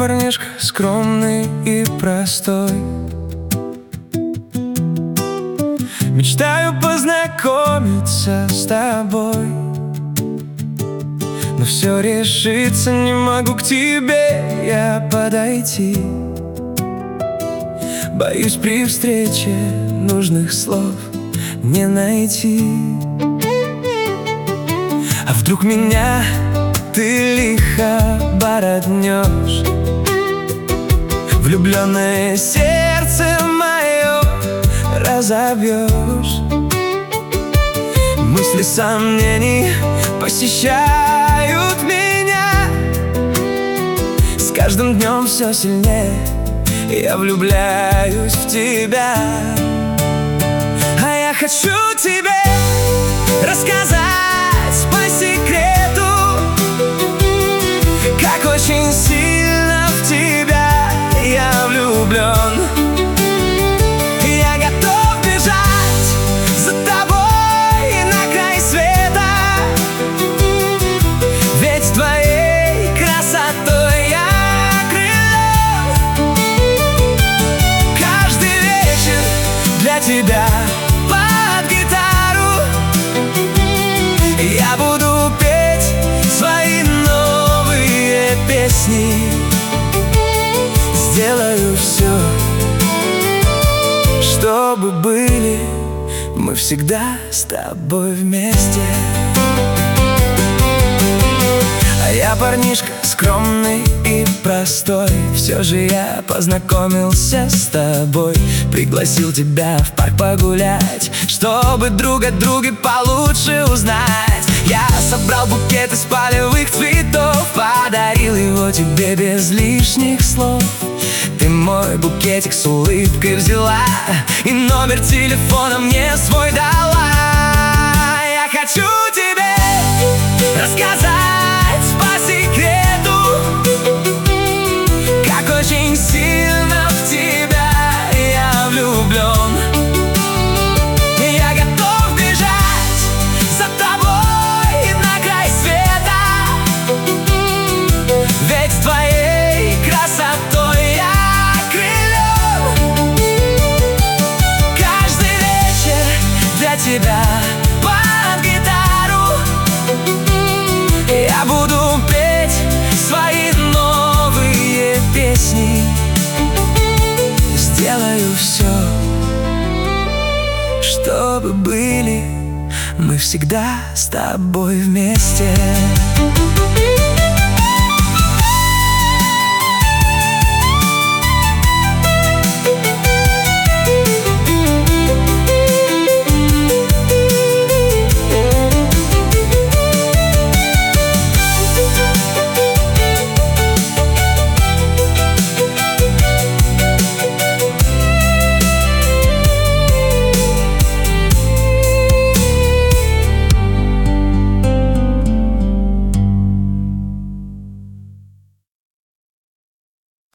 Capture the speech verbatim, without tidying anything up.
парнишка скромный и простой. Мечтаю познакомиться с тобой, но все решится, не могу к тебе я подойти. Боюсь при встрече нужных слов не найти. А вдруг меня ты лихо бороднешь, влюбленное сердце мое разобьешь. Мысли сомнений посещают меня, с каждым днем все сильнее я влюбляюсь в тебя. А я хочу тебе рассказать по секрету, как очень сильно в тебя я влюблен. Я готов бежать за тобой на край света, ведь твоей красотой я окрылен. Каждый вечер для тебя под гитару я буду петь свои новые песни. Сделаю все, чтобы были мы всегда с тобой вместе. А я парнишка скромный и простой, все же я познакомился с тобой. Пригласил тебя в парк погулять, чтобы друг от друга получше узнать. Я собрал букет из полевых цветов, подарил его тебе без лишних слов. Ты мой букетик с улыбкой взяла и номер телефона мне свой дала. Я хочу тебе рассказать по секрету, как очень сильно в тебя я влюблен. Я готов бежать за тобой на край света, ведь твоей красотой я окрылен. Каждый вечер для тебя под гитару я буду петь свои новые песни. Сделаю все, чтобы были мы всегда с тобой вместе.